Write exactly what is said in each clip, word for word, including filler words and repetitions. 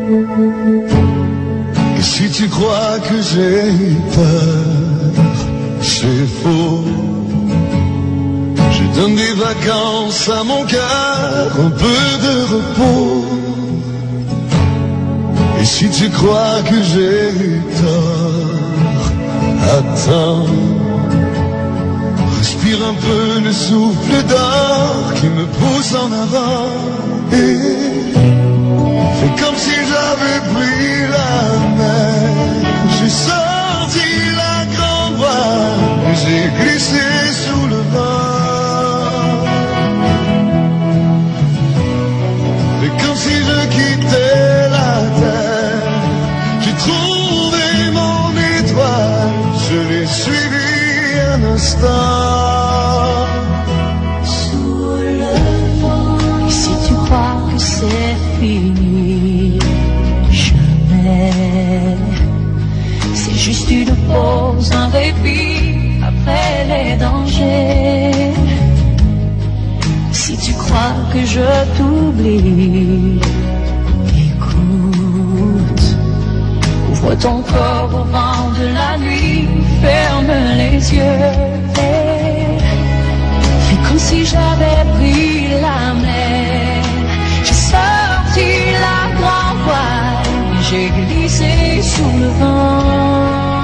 Et si tu crois que j'ai peur, c'est faux. Je donne des vacances à mon cœur, un peu de repos. Et si tu crois que j'ai tort, attends. Respire un peu le souffle d'or qui me pousse en avant. Et fais comme si j'avais pris la mer. J'ai sorti la grande voile et j'ai glissé sous le vent. Fais comme si je quittais la terre. J'ai trouvé mon étoile, je l'ai suivi un instant. Sous le vent. Et si tu crois que c'est fini, jamais. C'est juste une pause, un répit après les dangers. Si tu crois que je t'oublie, écoute. Ouvre ton corps au vent de la nuit, ferme les yeux et fais comme si j'avais pris la mer. J'ai sorti la grande voile et j'ai glissé sous le vent.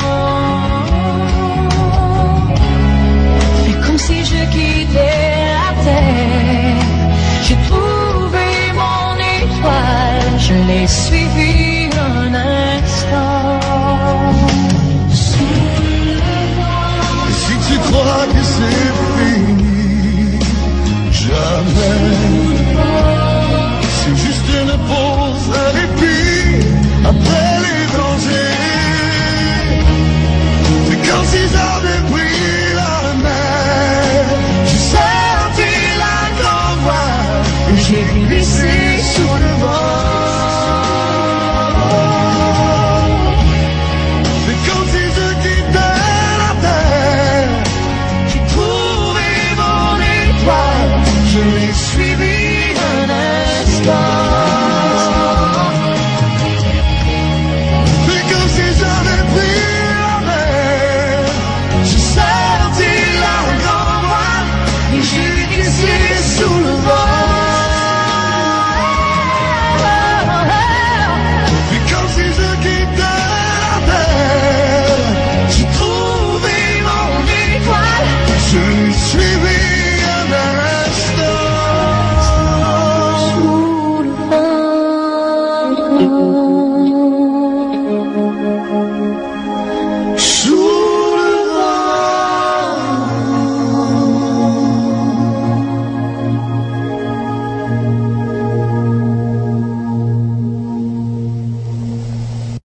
Fais comme si je quittais la terre. J'ai trouvé mon étoile, je l'ai suivi un instant. Et si tu crois que c'est fini, jamais.